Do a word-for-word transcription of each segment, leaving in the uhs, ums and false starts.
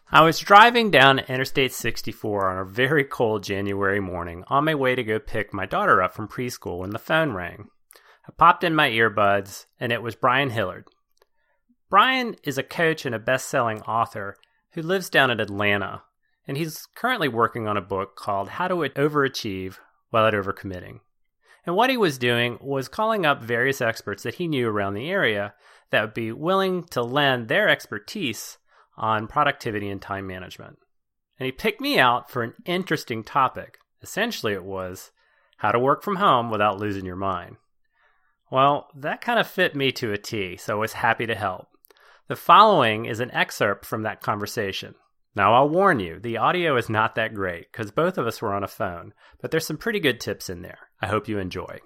I was driving down Interstate sixty-four on a very cold January morning on my way to go pick my daughter up from preschool when the phone rang. I popped in my earbuds, and it was Brian Hillard. Brian is a coach and a best-selling author who lives down in Atlanta, and he's currently working on a book called How to Overachieve While Overcommitting. And what he was doing was calling up various experts that he knew around the area that would be willing to lend their expertise on productivity and time management. And he picked me out for an interesting topic. Essentially, it was how to work from home without losing your mind. Well, that kind of fit me to a T, so I was happy to help. The following is an excerpt from that conversation. Now, I'll warn you, the audio is not that great because both of us were on a phone, but there's some pretty good tips in there. I hope you enjoy.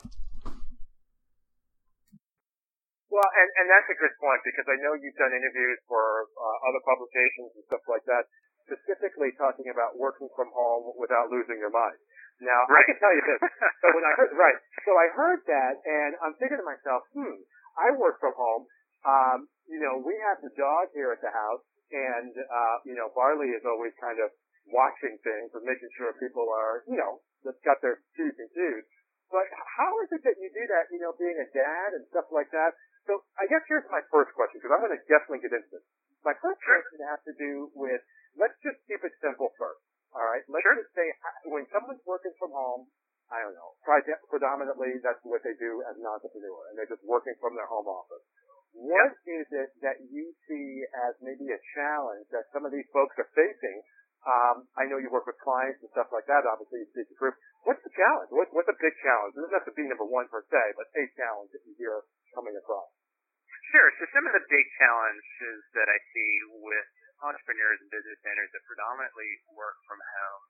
Well, and, and that's a good point because I know you've done interviews for uh, other publications and stuff like that, specifically talking about working from home without losing your mind. Now, right. I can tell you this. So when I heard, right. So I heard that, and I'm thinking to myself, hmm, I work from home. Um, you know, we have the dog here at the house, and uh, you know, Barley is always kind of watching things and making sure people are, you know, that's got their Q's and Q's. But how is it that you do that? You know, being a dad and stuff like that. So I guess here's my first question, because I'm going to definitely get into this. My first question has to do with, let's just keep it simple first, all right? Let's sure. just say when someone's working from home, I don't know, predominantly that's what they do as an entrepreneur, and they're just working from their home office. What yep. is it that you see as maybe a challenge that some of these folks are facing? Um, I know you work with clients and stuff like that. Obviously, you speak to groups. What's the challenge? What, what's a big challenge? It doesn't have to be number one per se, but a challenge that you hear coming across. Sure. So some of the big challenges that I see with entrepreneurs and business owners that predominantly work from home,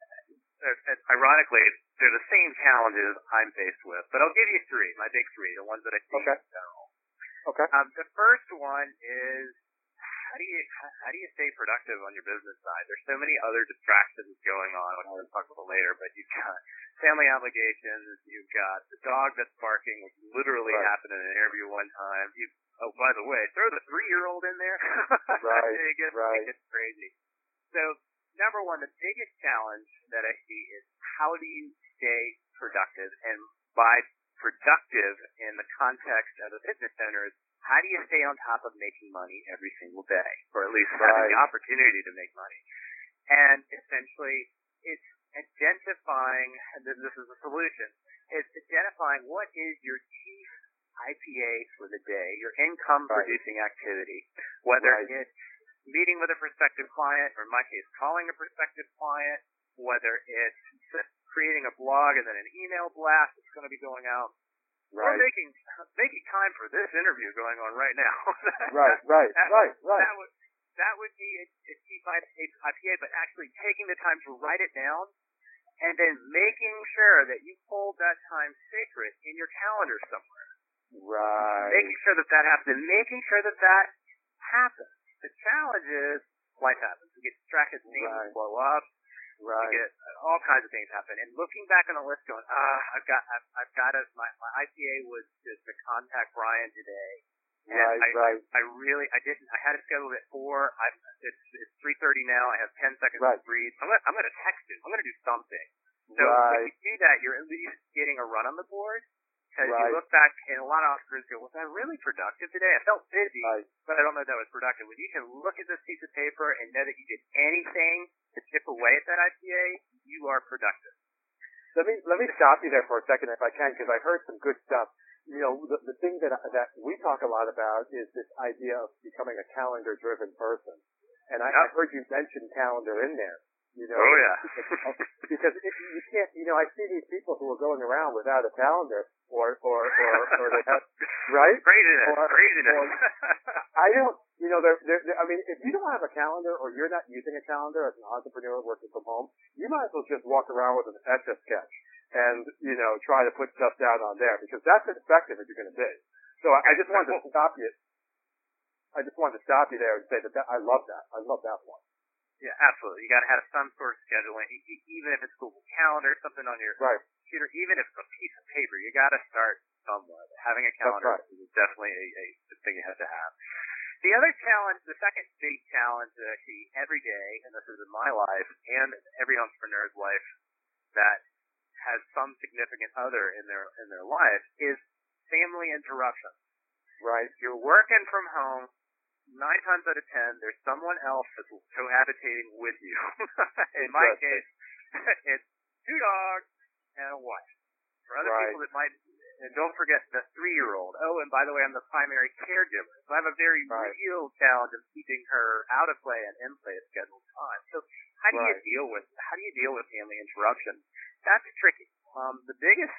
uh, ironically, they're the same challenges I'm faced with. But I'll give you three, my big three, the ones that I see okay. in general. Okay. Um, the first one is, How do you how do you stay productive on your business side? There's so many other distractions going on, which we'll talk about later, but you've got family obligations, you've got the dog that's barking, which literally right. happened in an interview one time. You oh, by the way, throw the three-year-old in there. right, it gets, right. It gets crazy. So, number one, the biggest challenge that I see is how do you stay productive? And by productive in the context of a business owner is how do you stay on top of making money every single day, or at least right. having the opportunity to make money? And essentially, it's identifying, and this is a solution, it's identifying what is your chief I P A for the day, your income-producing right. activity, whether right. it's meeting with a prospective client, or in my case, calling a prospective client, whether it's just creating a blog and then an email blast that's going to be going out, right. or making making time for this interview going on right now. right, right, that, right, right. That would, that would be a, a chief I P A, but actually taking the time to write it down and then making sure that you hold that time sacred in your calendar somewhere. Right. Making sure that that happens and making sure that that happens. The challenge is life happens. We get distracted, things right. blow up. Right. You get all kinds of things happen. And looking back on the list going, ah, I've got, I've, I've got to, my, my I P A was just to contact Brian today. And right, I, right. I, I really, I didn't, I had it scheduled at four. I'm, it's, it's three thirty now. I have ten seconds right. to breathe. I'm going to, I'm going to text him. I'm going to do something. So right. when you do that, you're at least getting a run on the board. Because right. you look back, and a lot of entrepreneurs go, was I really productive today? I felt busy, right. but I don't know if that was productive. When you can look at this piece of paper and know that you did anything to chip away at that I P A, you are productive. Let me let me stop you there for a second if I can, because I heard some good stuff. You know, the, the thing that that we talk a lot about is this idea of becoming a calendar-driven person. And I, yep. I heard you mention calendar in there. You know, oh, yeah. because if you can't, you know, I see these people who are going around without a calendar, or or or, or they have, right? Craziness, or, craziness. Or, I don't, you know, they're, they're, they're, I mean, if you don't have a calendar or you're not using a calendar as an entrepreneur working from home, you might as well just walk around with an etch a sketch and, you know, try to put stuff down on there because that's as effective as you're going to be. So I, I just wanted to stop you. I just wanted to stop you there and say that, that I love that. I love that one. Yeah, absolutely. You got to have some sort of scheduling, even if it's Google Calendar, something on your right. computer, even if it's a piece of paper. You got to start somewhere. Having a calendar right. is definitely a, a thing you have to have. The other challenge, the second big challenge that I see every day, and this is in my life and every entrepreneur's life that has some significant other in their in their life, is family interruptions. Right. You're working from home. Nine times out of ten, there's someone else that's cohabitating with you. In my case, it's two dogs and a wife. For other right. people that might, and don't forget the three-year-old. Oh, and by the way, I'm the primary caregiver. So I have a very right. real challenge of keeping her out of play and in play at scheduled time. So how do right. you deal with how do you deal with family interruptions? That's tricky. Um, the biggest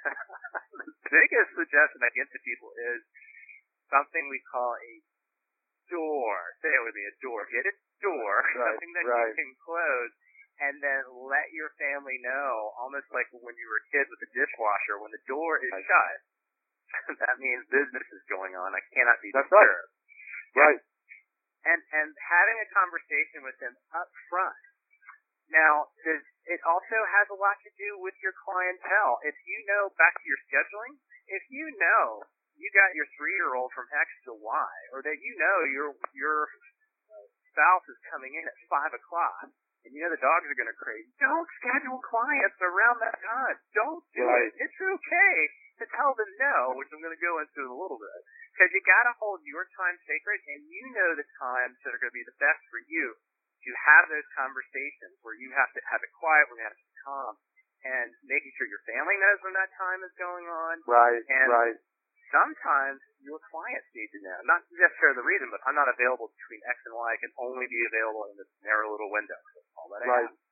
the biggest suggestion I give to people is something we call a door. Say it with me, a door. Get a door, right. something that right. you can close, and then let your family know, almost like when you were a kid with the dishwasher, when the door is shut, that means business is going on. I cannot be That's disturbed. Right. right. And and having a conversation with them up front. Now, does, it also has a lot to do with your clientele. If you know, back to your scheduling, if you know you got your three-year-old from X to Y, or that you know your your spouse is coming in at five o'clock, and you know the dogs are going to crave, don't schedule clients around that time. Don't do right. it. It's okay to tell them no, which I'm going to go into in a little bit, because you got to hold your time sacred, and you know the times that are going to be the best for you to have those conversations where you have to have it quiet, where you have to be calm, and making sure your family knows when that time is going on. Right. And right. sometimes your clients need to know, not necessarily the reason, but I'm not available between X and Y. I can only be available in this narrow little window. That's all that I right. have.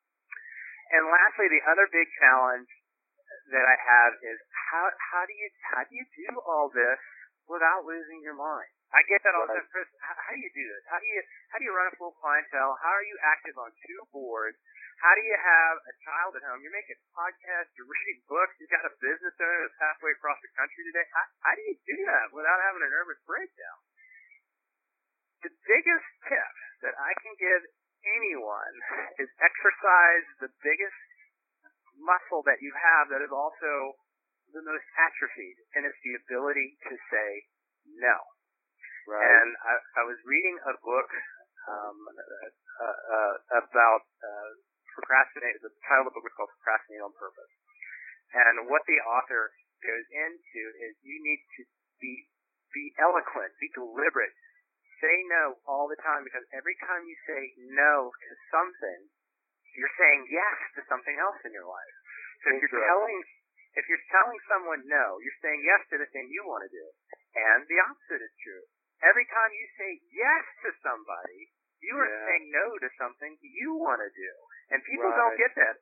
And lastly, the other big challenge that I have is how how do you how do you do all this without losing your mind? I get that all the time, Chris. How, how do you do this? How do you how do you run a full clientele? How are you active on two boards? How do you have a child at home? You're making podcasts, you're reading books, you've got a business owner that's halfway across the country today. How, how do you do that without having a nervous breakdown? The biggest tip that I can give anyone is exercise the biggest muscle that you have that is also the most atrophied, and it's the ability to say no. Right. And I, I was reading a book um, uh, uh, about uh, procrastinate. The title of the book was called Procrastinate on Purpose. And what the author goes into is you need to be be eloquent, be deliberate, say no all the time, because every time you say no to something, you're saying yes to something else in your life. So if you're telling if you're telling someone no, you're saying yes to the thing you want to do. And the opposite is true. Every time you say yes to somebody, you are yeah. saying no to something you want to do. And people right. don't get that.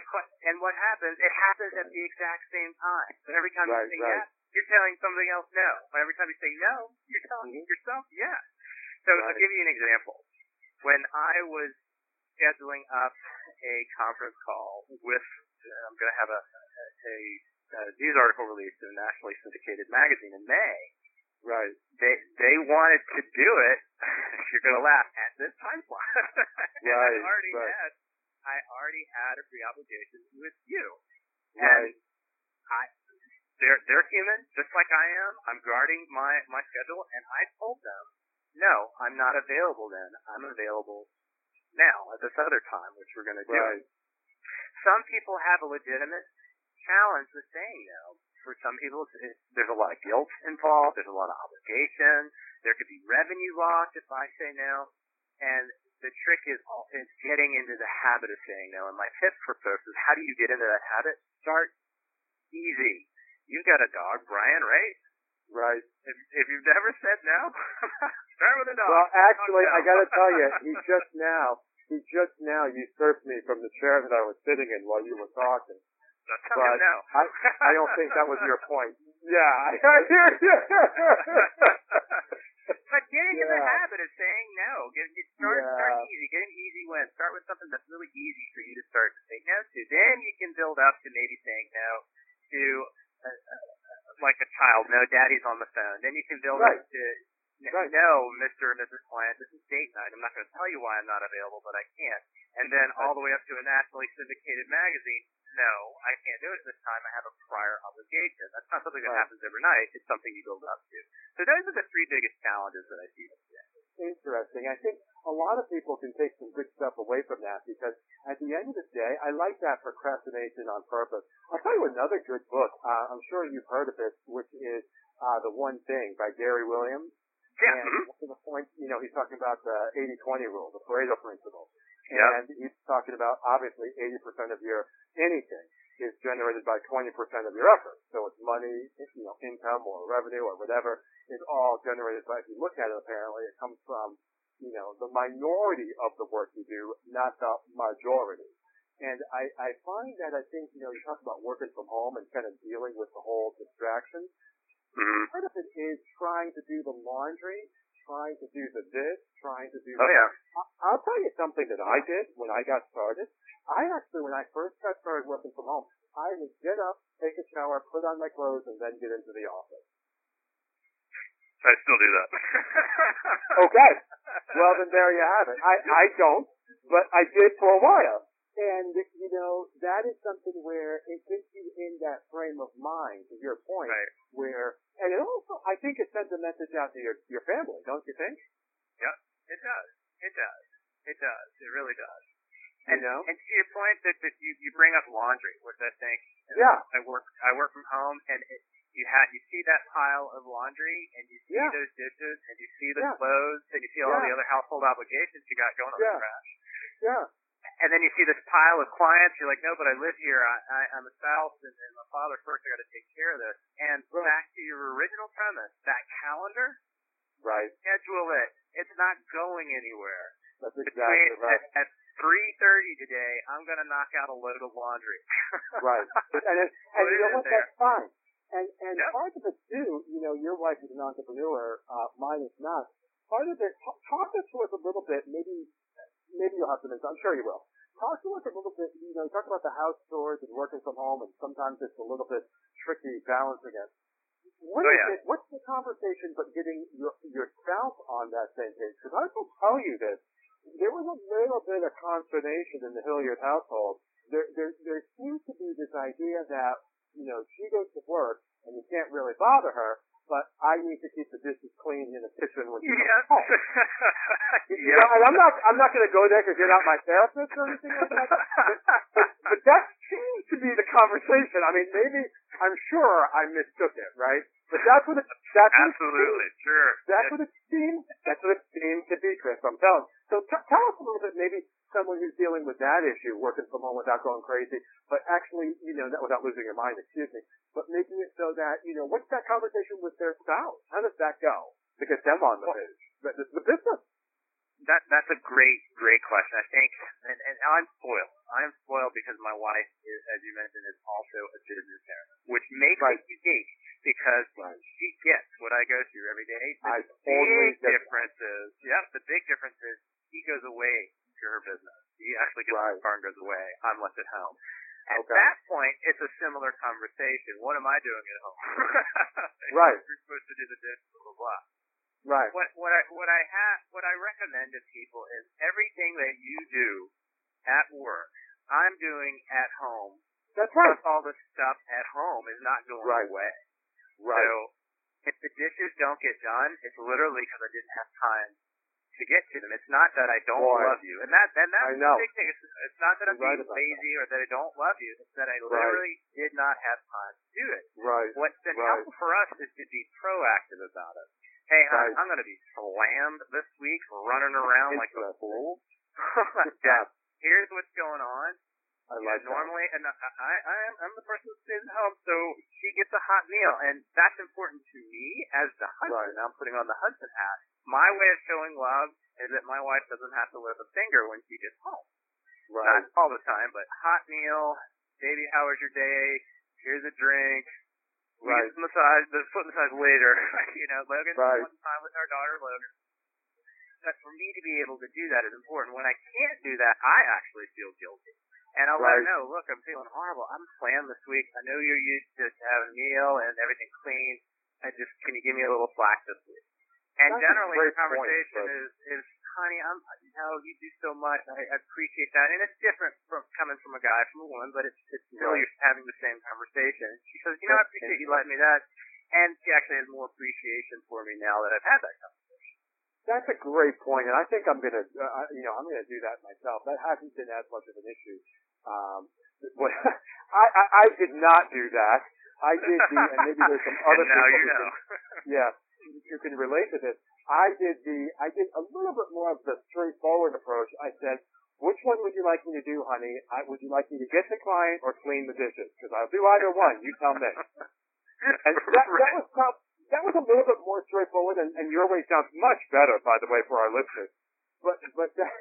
And what happens, it happens at the exact same time. So every time right, you say right. yes, you're telling somebody else no. But every time you say no, you're telling mm-hmm. yourself yes. So right. I'll give you an example. When I was scheduling up a conference call with, uh, I'm going to have a, a, a news article released in a nationally syndicated magazine in May. Right. They they wanted to do it. You're gonna laugh at this time slot. and right. I already right. had I already had a pre obligation with you. Right. And I they're they're human, just like I am. I'm guarding my, my schedule, and I told them, no, I'm not available then. I'm available now at this other time, which we're gonna do. Right. Some people have a legitimate challenge with saying no. For some people, it's, there's a lot of guilt involved. There's a lot of obligation. There could be revenue loss if I say no. And the trick is, is getting into the habit of saying no. And my tip for folks is, how do you get into that habit? Start easy. You've got a dog, Brian, right? Right. If, if you've never said no, start with a dog. Well, actually, I got to tell you, he just now, he just now usurped me from the chair that I was sitting in while you were talking. But no. I, I don't think that was your point. Yeah, I hear you. But get into yeah. the habit of saying no. Get, get start, yeah. start easy. Get an easy win. Start with something that's really easy for you to start to say no to. Then you can build up to maybe saying no to, uh, uh, like a child. No, daddy's on the phone. Then you can build right. up to, right. no, Mister or Missus Client, this is date night. I'm not going to tell you why I'm not available, but I can't. And then all the way up to a nationally syndicated magazine. no, I can't do it this time. I have a prior obligation. That's not something that Right. happens overnight. It's something you build up to. So those are the three biggest challenges that I see today. Interesting. I think a lot of people can take some good stuff away from that because at the end of the day, I like that procrastination on purpose. I'll tell you another good book. Uh, I'm sure you've heard of it, which is uh, The One Thing by Gary Williams. Yeah. And Mm-hmm. one of the points, you know, he's talking about the eighty twenty rule, the Pareto principle. Yep. And he's talking about obviously eighty percent of your anything is generated by twenty percent of your effort. So it's money, you know, income or revenue or whatever is all generated by, if you look at it apparently, it comes from, you know, the minority of the work you do, not the majority. And I, I find that I think, you know, you talk about working from home and kind of dealing with the whole distraction. Mm-hmm. Part of it is trying to do the laundry, trying to do the this, trying to do Oh, the yeah. I'll tell you something that I did when I got started. I actually, when I first got started working from home, I would get up, take a shower, put on my clothes, and then get into the office. I still do that. Okay. Well, then there you have it. I, I don't, but I did for a while. And, you know, that is something where it gets you in that frame of mind, to your point, Right. where, and it also, I think it sends a message out to your, your family, don't you think? Yeah, it does. It does. It does. It really does. You And, know? and to your point that, that you, you bring up laundry, which I think you know, Yeah. I work I work from home and it, you have you see that pile of laundry and you see Yeah. those dishes and you see the Yeah. clothes and you see all Yeah. the other household obligations you got going on Yeah. the trash. Yeah. And then you see this pile of clients, you're like, no, but I live here, I, I, I'm a spouse and, and my father first, I got to take care of this. And Right. back to your original premise, that calendar, Right. schedule it. It's not going anywhere. That's Between exactly right. at, at three thirty today, I'm gonna knock out a load of laundry. Right. And, it, and Put you it know in what? there. That's fine. And and Yep. part of it too, you know, your wife is an entrepreneur, uh, mine is not. Part of it, talk, talk to us a little bit. Maybe maybe you'll have some insight. I'm sure you will. Talk to us a little bit. You know, you talk about the house chores and working from home, and sometimes it's a little bit tricky balancing it. What Oh, is yeah. it? What's the conversation but getting your your spouse on that same page? Because I will tell you this. There was a little bit of consternation in the Hilliard household. There, there, there seems to be this idea that, you know, she goes to work and you can't really bother her, but I need to keep the dishes clean in the kitchen when she Yep. comes home. You Yep. know, and I'm not, I'm not going to go there because you're not my therapist or anything like that. But, but, but that seems to be the conversation. I mean, maybe, I'm sure I mistook it, right? But that's what it, that's what it Absolutely, sure. that's Yes. what it seems. That's what it seems to be, Chris. I'm telling. So t- tell us a little bit, maybe someone who's dealing with that issue, working from home without going crazy, but actually, you know, not without losing your mind. Excuse me. But making it so that, you know, what's that conversation with their spouse? How does that go to get them on the page? The, the, the business. That that's a great, great question. I think, and, and I'm spoiled. I'm spoiled because my wife is, as you mentioned, is also a business owner, which makes Right. it unique because Right. she gets what I go through every day. The I totally big get that. difference is, yep, the big difference is she goes away to her business. She actually gets Right. in the car and goes away. I'm left at home. At Okay. that point, it's a similar conversation. What am I doing at home? Right. You're supposed to do the dishes, blah blah blah. Right. What what I what I have what I recommend to people is everything that you do at work, I'm doing at home. That's right. Plus all the stuff at home is not going Right. away. Right. So if the dishes don't get done, it's literally because I didn't have time to get to them. It's not that I don't Boy. love you, and that and that's I know. the big thing. It's, it's not that I'm You're right being about lazy or that I don't love you. It's that I literally did not have time to do it. Right. What's been Right. helpful for us is to be proactive about it. Hey, hon, Right. I'm going to be slammed this week, running around like a Interesting. fool. Yeah. Here's what's going on. I Yeah, like that. normally, and I, I, I am, I'm the person who stays at home, so she gets a hot meal, and that's important to me as the husband. Right. I'm putting on the husband hat. My way of showing love is that my wife doesn't have to lift a finger when she gets home. Right. Not all the time, but hot meal, baby, how was your day? Here's a drink. We Right. get the massage, the foot massage later. you know, Logan Right. wants time with our daughter, Logan. But for me to be able to do that is important. When I can't do that, I actually feel guilty. And I'll let Right. her know, look, I'm feeling horrible. I'm slammed this week. I know you're used to having a meal and everything clean. I just, can you give me a little slack this week? And That's a generally great the conversation point, is, is honey, I'm, you know, you do so much. I, I appreciate that. And it's different from coming from a guy, from a woman, but it's, it's still Right. you're having the same conversation. She says, you know, I appreciate you letting me that. And she actually has more appreciation for me now that I've had that conversation. That's a great point, and I think I'm gonna, uh, you know, I'm gonna do that myself. That hasn't been as much of an issue. Um, but I, I, I did not do that. I did the, and maybe there's some other and now people you who know. can, yeah, who can relate to this. I did the, I did a little bit more of the straightforward approach. I said, which one would you like me to do, honey? I, would you like me to get the client or clean the dishes? Because I'll do either one. You tell me. And that, that was prob- that was a little bit more straightforward, and, and your way sounds much better, by the way, for our listeners. But but that,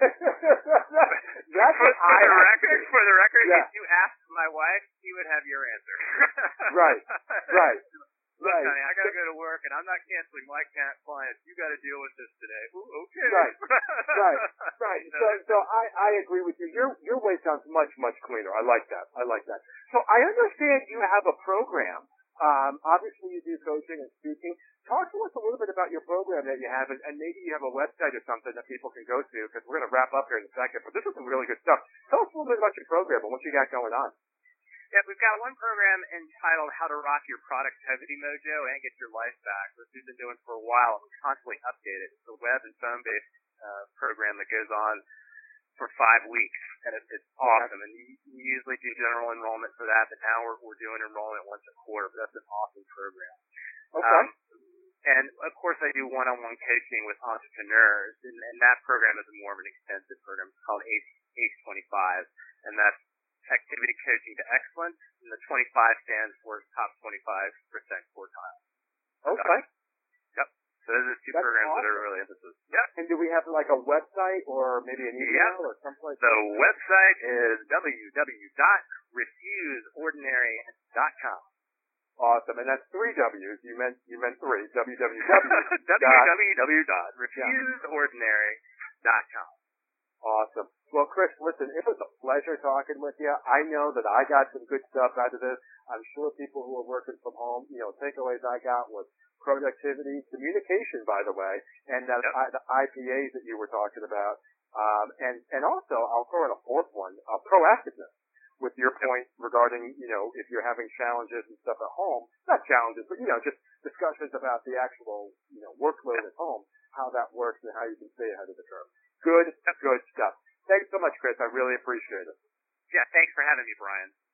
that's for, what for I the record. For the record, yeah. if you asked my wife, she would have your answer. Right, right. Look, right. honey, I gotta go to work, and I'm not canceling my clients. You got to deal with this today. Ooh, okay. Right, right, right. You know? So, so I, I agree with you. Your, your way sounds much, much cleaner. I like that. I like that. So I understand you have a program. Um, obviously you do coaching and speaking. Talk to us a little bit about your program that you have, and, and maybe you have a website or something that people can go to, because we're going to wrap up here in a second. But this is some really good stuff. Tell us a little bit about your program and what you got going on. Yeah, we've got one program entitled How to Rock Your Productivity Mojo and Get Your Life Back, which we've been doing for a while and we constantly update it. It's a web and phone-based uh, program that goes on for five weeks, and it, it's awesome. And we, we usually do general enrollment for that, but now we're, we're doing enrollment once a quarter. But that's an awesome program. Okay. Um, and, of course, I do one-on-one coaching with entrepreneurs, and, and that program is more of an extensive program. It's called ACE, ACE twenty-five, and that's Activity Coaching to Excellence, and the twenty-five stands for top twenty-five percent quartile. Okay. Yep. So those are two That's programs awesome. that are really emphasis. Yep. And do we have like a website or maybe an email Yep. or someplace? The website is w w w dot refuse ordinary dot com. Awesome. And that's three W's. You meant, you meant three. w w w w w w dot refuse ordinary dot com. Awesome. Well, Chris, listen, it was a pleasure talking with you. I know that I got some good stuff out of this. I'm sure people who are working from home, you know, takeaways I got was productivity, communication, by the way, and that, Yep. I, the I P As that you were talking about. Um, and, and also, I'll throw in a fourth one, uh, proactiveness. With your point regarding, you know, if you're having challenges and stuff at home, not challenges, but, you know, just discussions about the actual, you know, workload at home, how that works and how you can stay ahead of the curve. Good, good stuff. Thanks so much, Chris. I really appreciate it. Yeah, thanks for having me, Brian.